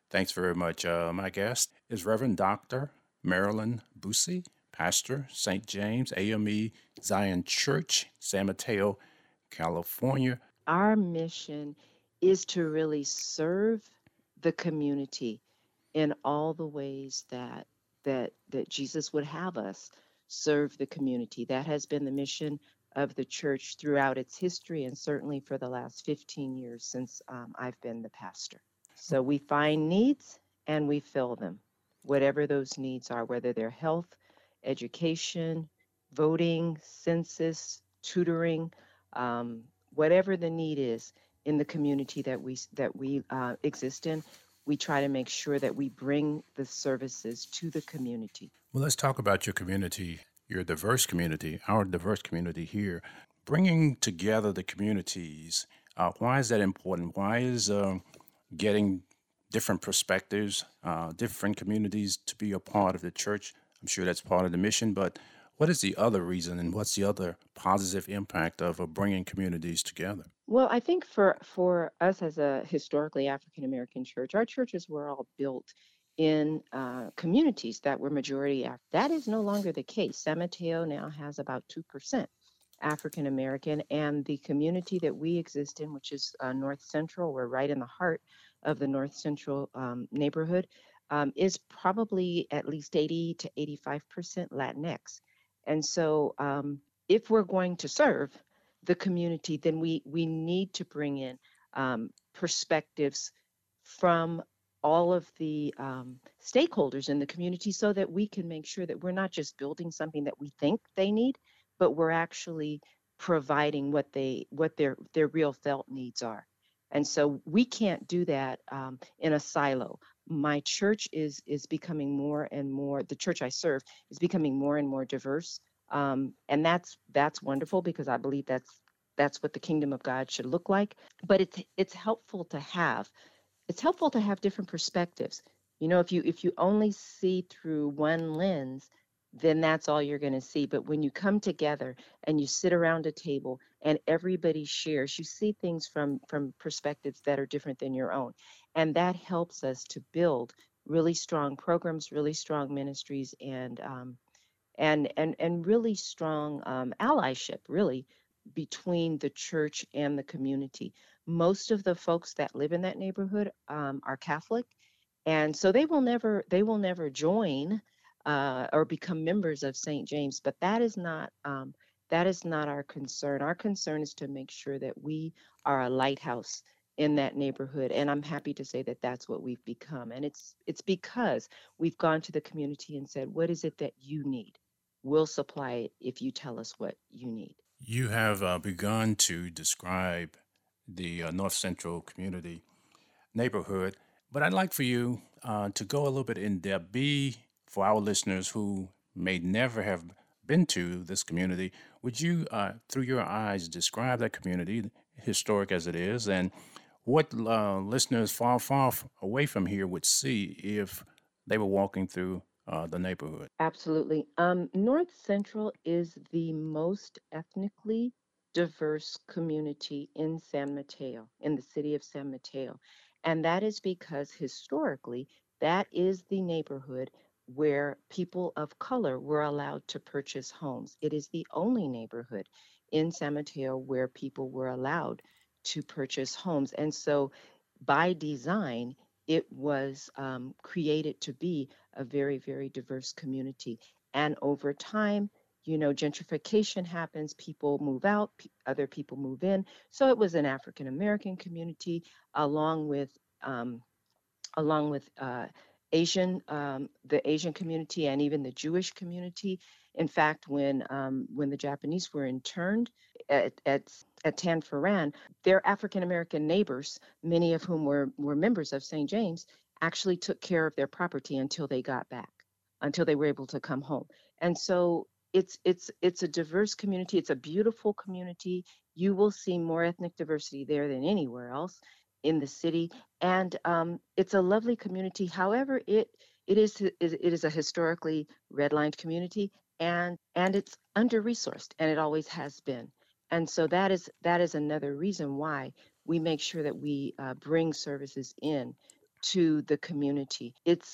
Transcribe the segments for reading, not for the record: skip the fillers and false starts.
Thanks very much. My guest is Reverend Dr. Marilyn Bussey, pastor, St. James AME Zion Church, San Mateo, California. Our mission is to really serve the community in all the ways that Jesus would have us serve the community. That has been the mission of the church throughout its history, and certainly for the last 15 years since I've been the pastor. So we find needs and we fill them, whatever those needs are, whether they're health, education, voting, census, tutoring, whatever the need is in the community that we exist in. We try to make sure that we bring the services to the community. Well, let's talk about your community, your diverse community, our diverse community here. Bringing together the communities, why is that important? Why is getting different perspectives, different communities to be a part of the church? I'm sure that's part of the mission, but what is the other reason and what's the other positive impact of bringing communities together? Well, I think for us as a historically African American church, our churches were all built in communities that were majority African. That is no longer the case. San Mateo now has about 2% African American, and the community that we exist in, which is North Central, we're right in the heart of the North Central neighborhood, is probably at least 80 to 85% Latinx. And so, if we're going to serve the community, then we need to bring in perspectives from all of the stakeholders in the community so that we can make sure that we're not just building something that we think they need, but we're actually providing what their real felt needs are. And so we can't do that in a silo. My church is becoming more and more. The church I serve is becoming more and more diverse, and that's wonderful because I believe that's what the kingdom of God should look like. But it's helpful to have different perspectives. You know, if you only see through one lens, then that's all you're going to see. But when you come together and you sit around a table and everybody shares, you see things from perspectives that are different than your own, and that helps us to build really strong programs, really strong ministries, and really strong allyship, really, between the church and the community. Most of the folks that live in that neighborhood are Catholic, and so they will never join or become members of St. James. But that is not our concern. Our concern is to make sure that we are a lighthouse in that neighborhood, and I'm happy to say that that's what we've become. And it's because we've gone to the community and said, what is it that you need? We'll supply it if you tell us what you need. You have begun to describe the North Central community neighborhood, but I'd like for you to go a little bit in depth. For our listeners who may never have been to this community, would you, through your eyes, describe that community, historic as it is, and what listeners far away from here would see if they were walking through the neighborhood? Absolutely. North Central is the most ethnically diverse community in San Mateo, in the city of San Mateo. And that is because historically, that is the neighborhood where people of color were allowed to purchase homes. It is the only neighborhood in San Mateo where people were allowed to purchase homes. And so, by design, it was created to be a very, very diverse community. And over time, gentrification happens, people move out, other people move in. So it was an African American community along with um, along with the Asian community and even the Jewish community. In fact, when the Japanese were interned at Tanforan, their African American neighbors, many of whom were members of St. James, actually took care of their property until they got back, until they were able to come home. And so it's a diverse community. It's a beautiful community. You will see more ethnic diversity there than anywhere else in the city, and it's a lovely community. However, it is a historically redlined community, and it's under resourced, and it always has been. And so that is another reason why we make sure that we bring services in to the community.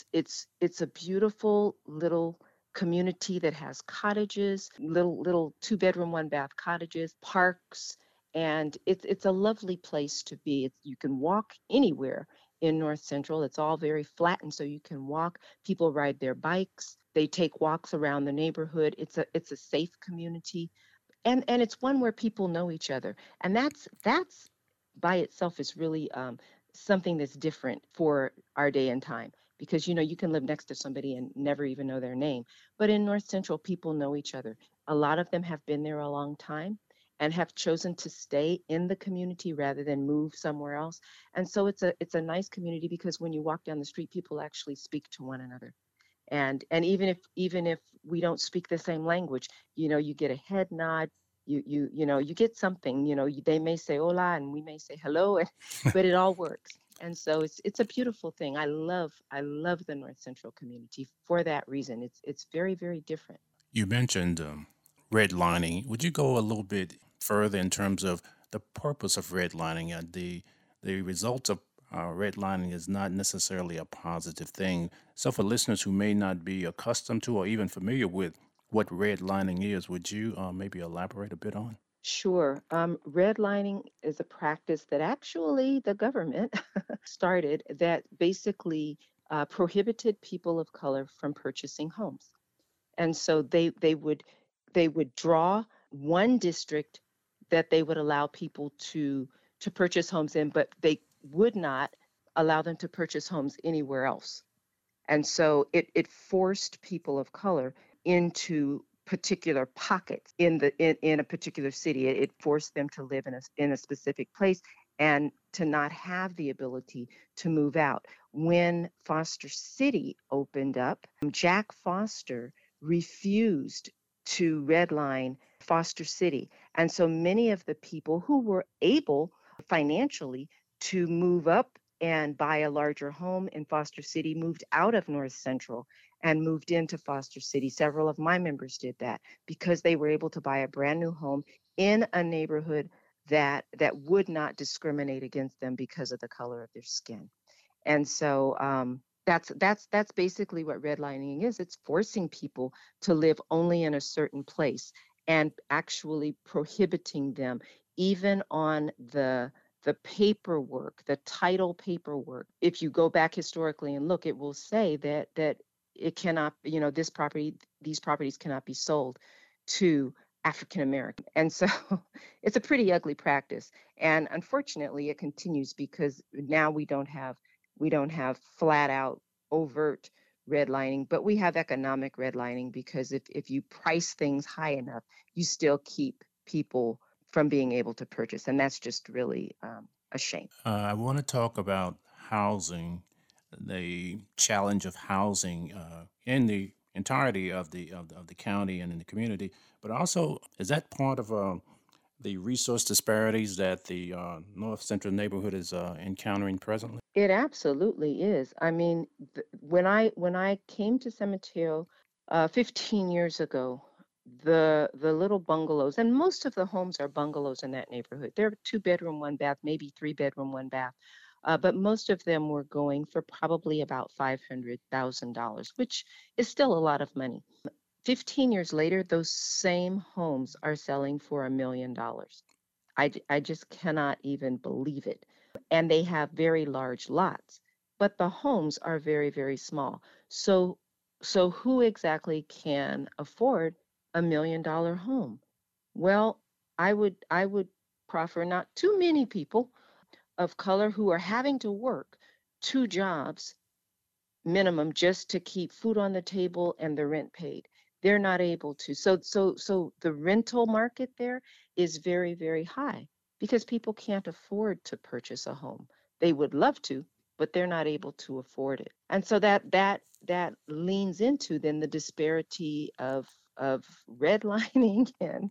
It's a beautiful little community that has cottages, little two-bedroom, one-bath cottages, parks, and it's a lovely place to be. You can walk anywhere in North Central. It's all very flat, and so you can walk. People ride their bikes. They take walks around the neighborhood. It's a safe community, and it's one where people know each other, and that's by itself is really something that's different for our day and time, because you can live next to somebody and never even know their name, but in North Central people know each other. A lot of them have been there a long time and have chosen to stay in the community rather than move somewhere else, and so it's a nice community because when you walk down the street people actually speak to one another, and even if we don't speak the same language, you get a head nod, you get something, they may say hola and we may say hello, but it all works. And so it's a beautiful thing. I love the North Central community for that reason. It's very, very different. You mentioned redlining. Would you go a little bit further in terms of the purpose of redlining? The results of redlining is not necessarily a positive thing. So, for listeners who may not be accustomed to or even familiar with what redlining is, would you maybe elaborate a bit on? Sure. Redlining is a practice that actually the government started that basically prohibited people of color from purchasing homes. And so they would draw one district that they would allow people to purchase homes in, but they would not allow them to purchase homes anywhere else. And so it forced people of color into particular pockets in a particular city. It forced them to live in a specific place and to not have the ability to move out. When Foster City opened up, Jack Foster refused to redline Foster City. And so many of the people who were able financially to move up and buy a larger home in Foster City moved out of North Central and moved into Foster City. Several of my members did that because they were able to buy a brand new home in a neighborhood that would not discriminate against them because of the color of their skin. And so that's basically what redlining is. It's forcing people to live only in a certain place and actually prohibiting them even on the paperwork, the title paperwork. If you go back historically and look, it will say that it cannot, these properties cannot be sold to African American. And so it's a pretty ugly practice. And unfortunately, it continues because now we don't have flat out overt redlining, but we have economic redlining because if you price things high enough, you still keep people from being able to purchase. And that's just really a shame. I want to talk about housing, the challenge of housing in the entirety of the county and in the community, but also is that part of the resource disparities that the North Central neighborhood is encountering presently? It absolutely is. I mean, when I came to San Mateo 15 years ago, the little bungalows, and most of the homes are bungalows in that neighborhood. They're two-bedroom, one bath, maybe three-bedroom, one bath. But most of them were going for probably about $500,000, which is still a lot of money. 15 years later, those same homes are selling for $1 million. I just cannot even believe it. And they have very large lots, but the homes are very, very small. So, so who exactly can afford $1 million home? Well, I would proffer not too many people of color who are having to work two jobs minimum just to keep food on the table and the rent paid. They're not able to. So the rental market there is very, very high because people can't afford to purchase a home. They would love to, but they're not able to afford it. And so that leans into then the disparity of redlining and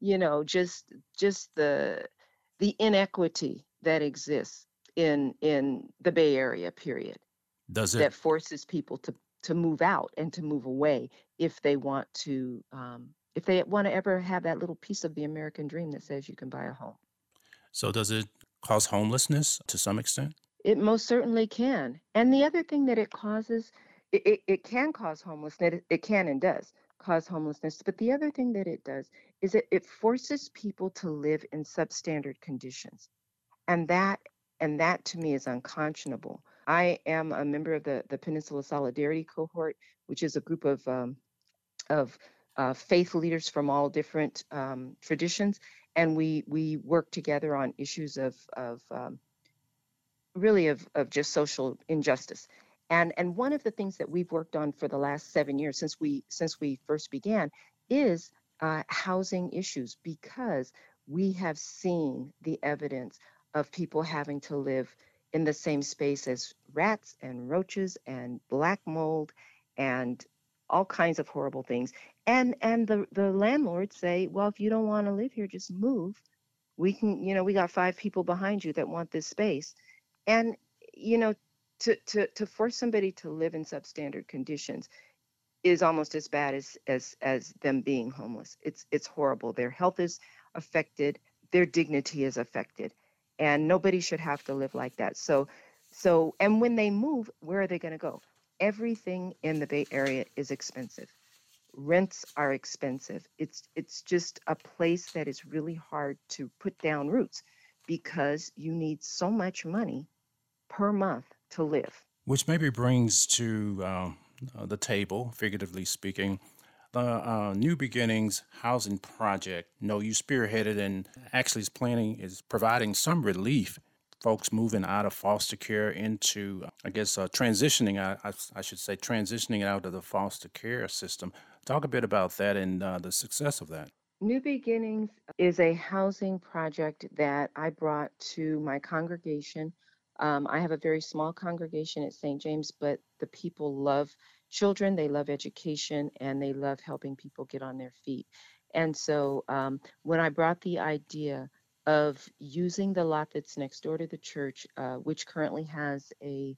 just the inequity that exists in the Bay Area, period, Does it that forces people to move out and to move away if they want to ever have that little piece of the American dream that says you can buy a home. does it cause homelessness to some extent? It most certainly can. And the other thing that it causes, it can cause homelessness. It can and does cause homelessness. But the other thing that it does is it forces people to live in substandard conditions. And that to me is unconscionable. I am a member of the Peninsula Solidarity Cohort, which is a group of faith leaders from all different traditions, and we work together on issues of really of just social injustice. And one of the things that we've worked on for the last 7 years since we first began is housing issues, because we have seen the evidence of people having to live in the same space as rats and roaches and black mold and all kinds of horrible things. And the landlords say, well, if you don't want to live here, just move. We can, we got 5 people behind you that want this space. And, you know, to force somebody to live in substandard conditions is almost as bad as them being homeless. It's horrible. Their health is affected, their dignity is affected, and nobody should have to live like that. So and when they move, where are they going to go? Everything in the Bay Area is expensive. Rents are expensive. It's just a place that is really hard to put down roots because you need so much money per month to live. Which maybe brings to the table, figuratively speaking, the New Beginnings housing project. No, you spearheaded and actually is providing some relief. Folks moving out of foster care into, I guess, transitioning, I should say, transitioning out of the foster care system. Talk a bit about that and the success of that. New Beginnings is a housing project that I brought to my congregation. I have a very small congregation at St. James, but the people love children, they love education, and they love helping people get on their feet. And so when I brought the idea of using the lot that's next door to the church, which currently has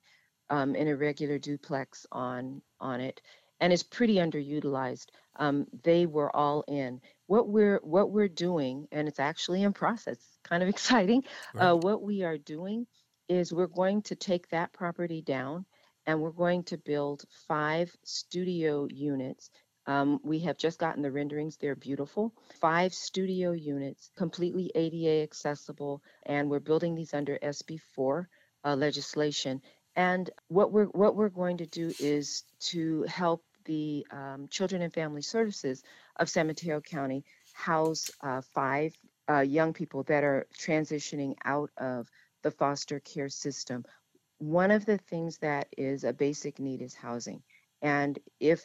an irregular duplex on it and is pretty underutilized, they were all in. What we're doing, and it's actually in process, kind of exciting. Right. What we are doing is we're going to take that property down and we're going to build 5 studio units. We have just gotten the renderings, they're beautiful. 5 studio units, completely ADA accessible, and we're building these under SB4 legislation. And what we're going to do is to help the Children and Family Services of San Mateo County house 5 young people that are transitioning out of the foster care system. One of the things that is a basic need is housing. And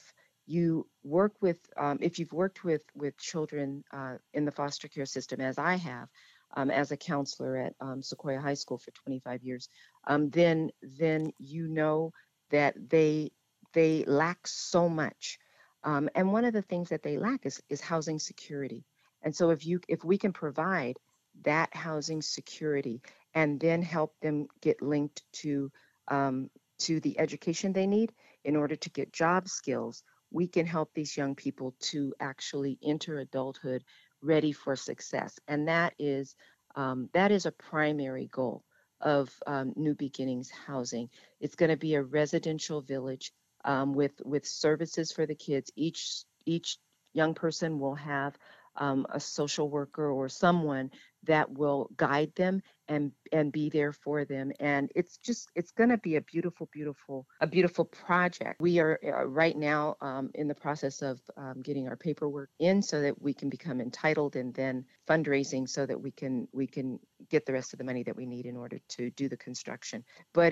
if you've worked with children in the foster care system, as I have, as a counselor at Sequoia High School for 25 years, then you know that they lack so much. And one of the things that they lack is housing security. And so if we can provide that housing security and then help them get linked to the education they need in order to get job skills, we can help these young people to actually enter adulthood ready for success. And that is a primary goal of New Beginnings housing. It's going to be a residential village with services for the kids. Each young person will have a social worker or someone that will guide them and be there for them. And it's going to be a beautiful project. We are right now in the process of getting our paperwork in so that we can become entitled, and then fundraising so that we can get the rest of the money that we need in order to do the construction. But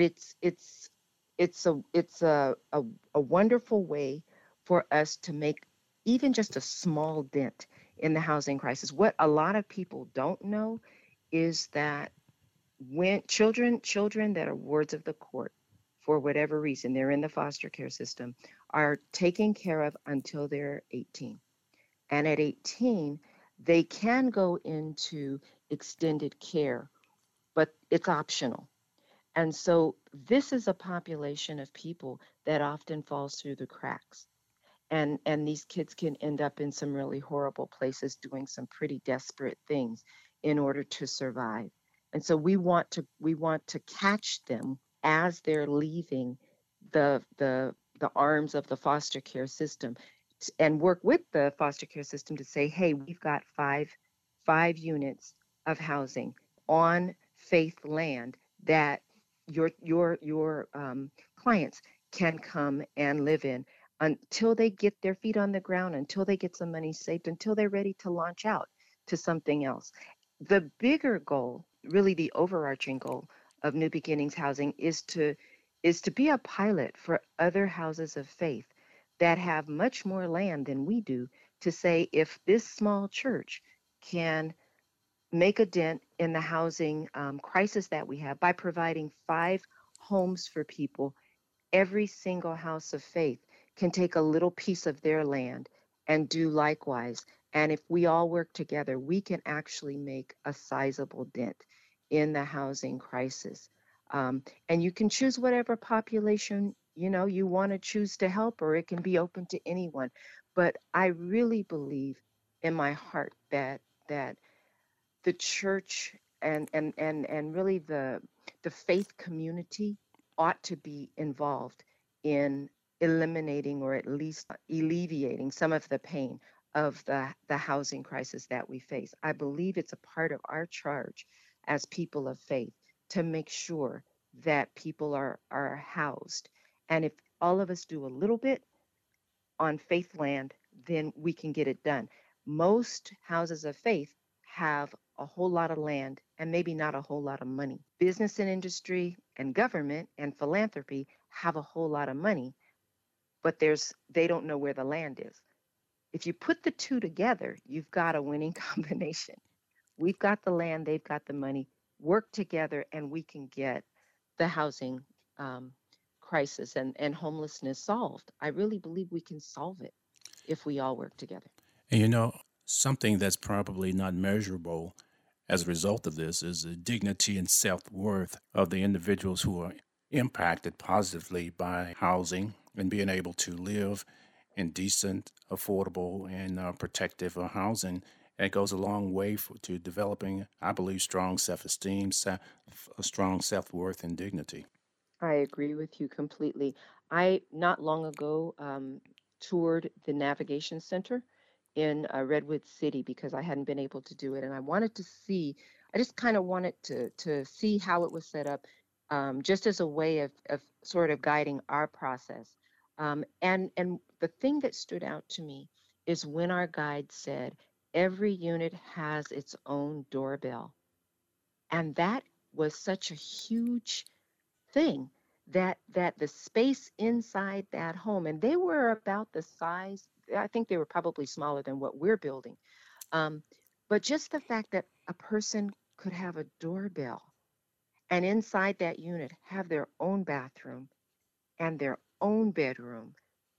it's a wonderful way for us to make even just a small dent in the housing crisis. What a lot of people don't know is that when children that are wards of the court, for whatever reason, they're in the foster care system, are taken care of until they're 18. And at 18, they can go into extended care, but it's optional. And so this is a population of people that often falls through the cracks. And these kids can end up in some really horrible places doing some pretty desperate things in order to survive. And so we want to catch them as they're leaving the arms of the foster care system, and work with the foster care system to say, hey, we've got five units of housing on faith land that your clients can come and live in until they get their feet on the ground, until they get some money saved, until they're ready to launch out to something else. The bigger goal, really the overarching goal of New Beginnings Housing, is to be a pilot for other houses of faith that have much more land than we do, to say, if this small church can make a dent in the housing crisis that we have by providing 5 homes for people, every single house of faith can take a little piece of their land and do likewise. And if we all work together, we can actually make a sizable dent in the housing crisis. And you can choose whatever population you want to choose to help, or it can be open to anyone. But I really believe in my heart that the church and really the faith community ought to be involved in eliminating, or at least alleviating, some of the pain of the housing crisis that we face. I believe it's a part of our charge as people of faith to make sure that people are housed. And if all of us do a little bit on faith land, then we can get it done. Most houses of faith have a whole lot of land and maybe not a whole lot of money. Business and industry and government and philanthropy have a whole lot of money, but they don't know where the land is. If you put the two together, you've got a winning combination. We've got the land, they've got the money. Work together, and we can get the housing um, crisis and homelessness solved. I really believe we can solve it if we all work together. And something that's probably not measurable as a result of this is the dignity and self worth of the individuals who are impacted positively by housing and being able to live in decent, affordable, and protective housing. It goes a long way to developing, I believe, strong self esteem, a strong self worth, and dignity. I agree with you completely. I not long ago toured the Navigation Center in Redwood City because I hadn't been able to do it, and I wanted to see. I just kind of wanted to see how it was set up, just as a way of sort of guiding our process. And the thing that stood out to me is when our guide said every unit has its own doorbell, and that was such a huge thing, that the space inside that home, and they were about the size, I think they were probably smaller than what we're building, um, but just the fact that a person could have a doorbell and inside that unit have their own bathroom and their own bedroom,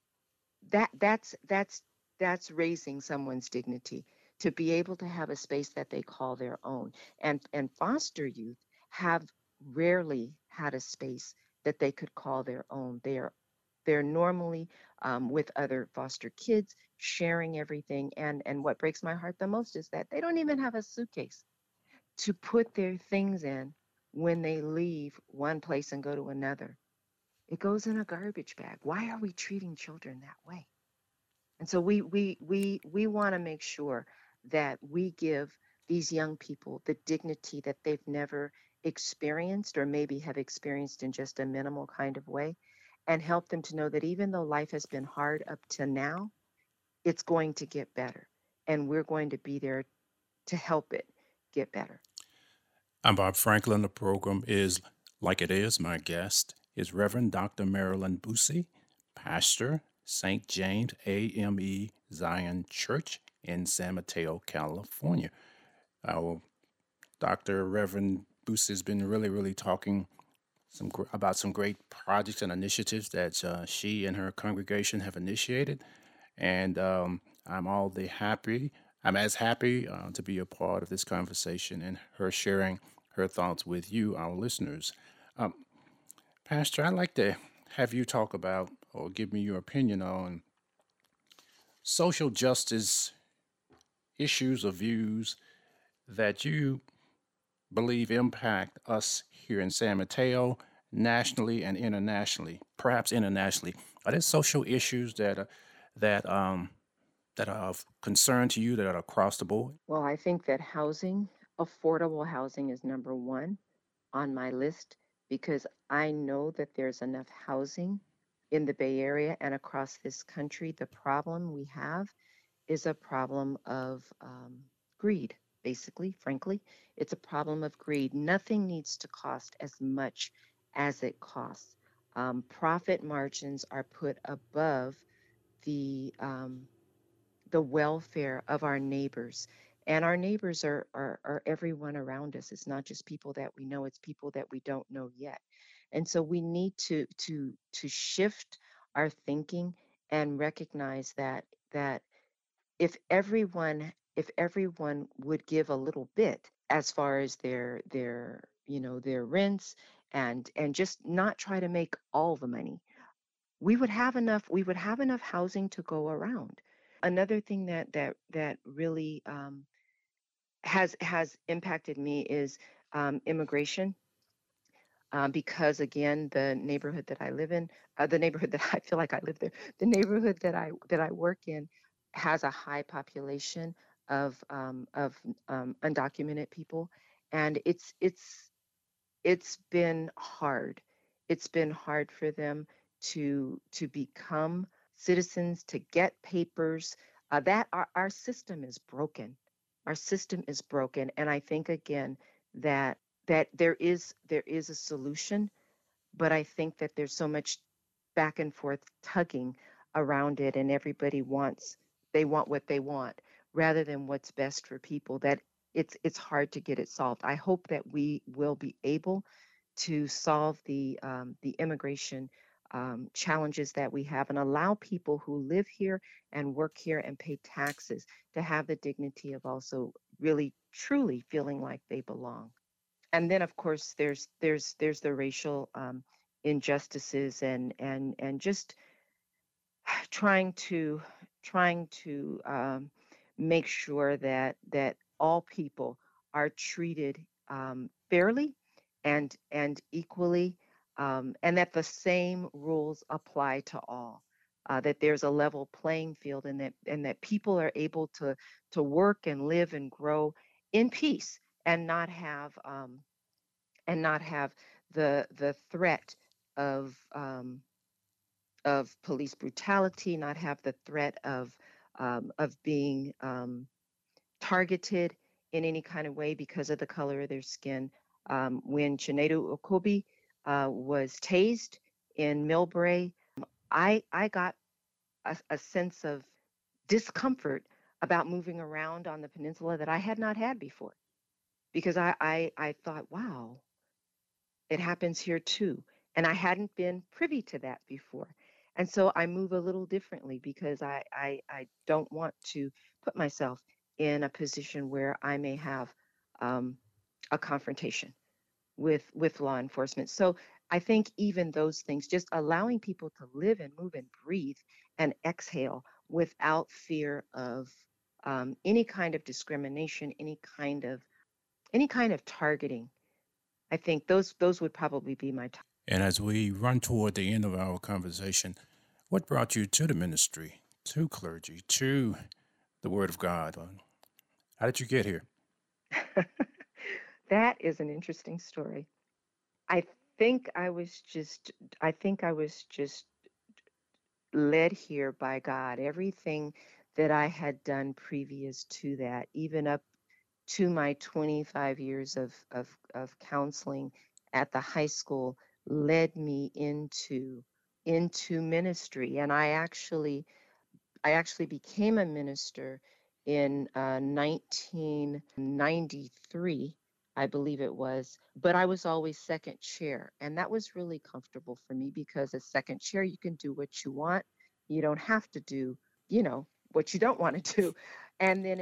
that's raising someone's dignity, to be able to have a space that they call their own. And foster youth have rarely had a space that they could call their own. They're normally with other foster kids, sharing everything. And what breaks my heart the most is that they don't even have a suitcase to put their things in when they leave one place and go to another. It goes in a garbage bag. Why are we treating children that way? And so we want to make sure that we give these young people the dignity that they've never experienced, or maybe have experienced in just a minimal kind of way, and help them to know that even though life has been hard up to now, it's going to get better. And we're going to be there to help it get better. I'm Bob Franklin. The program is Like It Is. My guest is Reverend Dr. Marilyn Busse, pastor, St. James AME Zion Church in San Mateo, California. Our Dr. Reverend Busse has been really talking about some great projects and initiatives that she and her congregation have initiated. And I'm as happy to be a part of this conversation and her sharing her thoughts with you, our listeners. Um, Pastor, I'd like to have you talk about or give me your opinion on social justice issues or views that you believe impact us here in San Mateo, nationally and internationally, perhaps internationally? Are there social issues that that are of concern to you that are across the board? Well, I think that housing, affordable housing, is number one on my list because I know that there's enough housing in the Bay Area and across this country. The problem we have is a problem of greed, basically, frankly. It's a problem of greed. Nothing needs to cost as much as it costs. Profit margins are put above the um, the welfare of our neighbors. And our neighbors are everyone around us. It's not just people that we know, it's people that we don't know yet. And so we need to shift our thinking and recognize that if everyone would give a little bit as far as their rents and just not try to make all the money, we would have enough housing to go around. Another thing that really has impacted me is immigration, because again, the neighborhood that I live in, the neighborhood that I feel like I live there, the neighborhood that I work in has a high population of undocumented people, and it's been hard. It's been hard for them to become citizens, to get papers. That our system is broken. Our system is broken, and I think again that there is a solution, but I think that there's so much back and forth tugging around it, and everybody wants they want what they want rather than what's best for people. That it's hard to get it solved. I hope that we will be able to solve the immigration challenges that we have and allow people who live here and work here and pay taxes to have the dignity of also really truly feeling like they belong. And then of course there's the racial injustices and just trying to trying to make sure that all people are treated fairly and equally, and that the same rules apply to all. That there's a level playing field, and that people are able to work and live and grow in peace and not have the threat of police brutality, not have the threat of being targeted in any kind of way because of the color of their skin. When Chinedu Okobi was tased in Millbrae, I got a sense of discomfort about moving around on the peninsula that I had not had before because I thought, wow, it happens here too. And I hadn't been privy to that before. And so I move a little differently because I don't want to put myself in a position where I may have um, a confrontation with law enforcement. So I think even those things, just allowing people to live and move and breathe and exhale without fear of any kind of discrimination, any kind of targeting. I think those would probably be my top. And as we run toward the end of our conversation, what brought you to the ministry, to clergy, to the Word of God? How did you get here? That is an interesting story. I think I was just I think I was just led here by God. Everything that I had done previous to that, even up to my 25 years of counseling at the high school, led me into ministry. And I actually became a minister in 1993, I believe it was, but I was always second chair. And that was really comfortable for me because as second chair, you can do what you want. You don't have to do, what you don't want to do. And then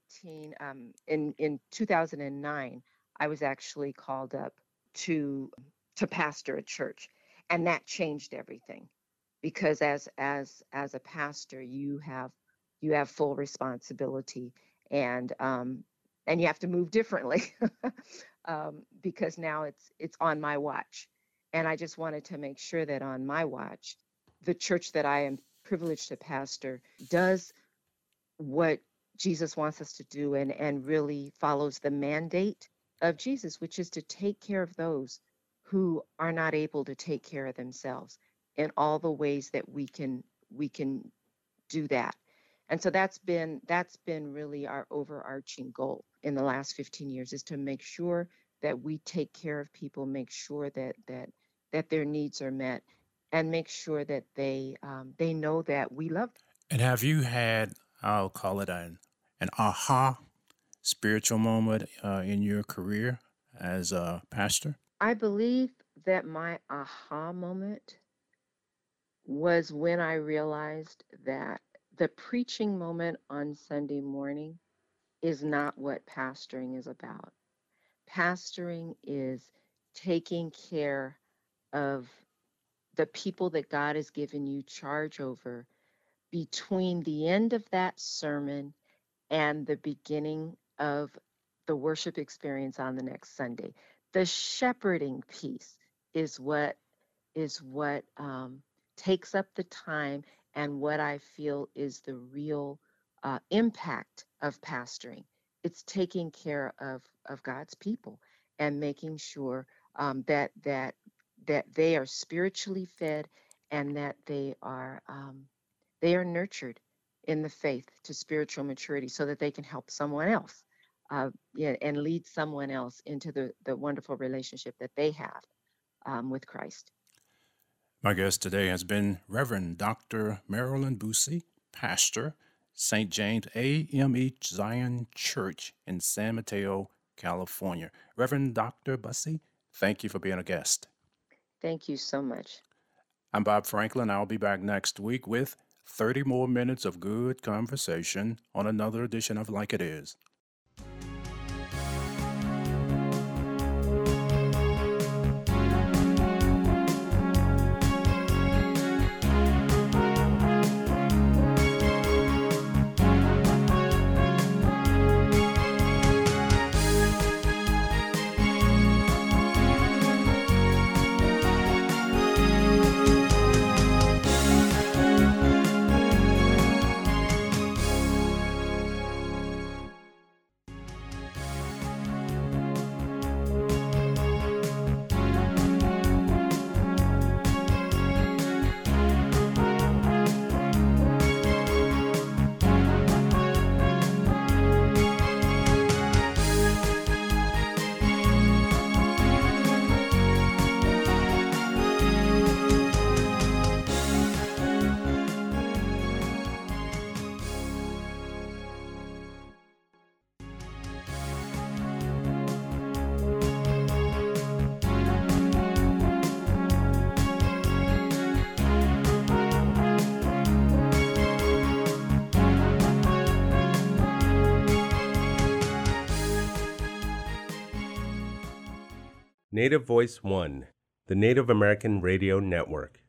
in 2009, I was actually called up to to pastor a church, and that changed everything because as a pastor you have full responsibility, and and you have to move differently because now it's on my watch. And I just wanted to make sure that on my watch, the church that I am privileged to pastor does what Jesus wants us to do, and really follows the mandate of Jesus, which is to take care of those who are not able to take care of themselves in all the ways that we can do that. And so that's been really our overarching goal in the last 15 years, is to make sure that we take care of people, make sure that their needs are met, and make sure that they know that we love them. And have you had, I'll call it an aha spiritual moment in your career as a pastor? I believe that my aha moment was when I realized that the preaching moment on Sunday morning is not what pastoring is about. Pastoring is taking care of the people that God has given you charge over between the end of that sermon and the beginning of the worship experience on the next Sunday. The shepherding piece is what takes up the time, and what I feel is the real impact of pastoring. It's taking care of God's people and making sure that they are spiritually fed, and that they are nurtured in the faith to spiritual maturity, so that they can help someone else, yeah, and lead someone else into the wonderful relationship that they have with Christ. My guest today has been Reverend Dr. Marilyn Bussey, pastor, St. James AME Zion Church in San Mateo, California. Reverend Dr. Bussey, thank you for being a guest. Thank you so much. I'm Bob Franklin. I'll be back next week with 30 more minutes of good conversation on another edition of Like It Is. Native Voice One, the Native American Radio Network.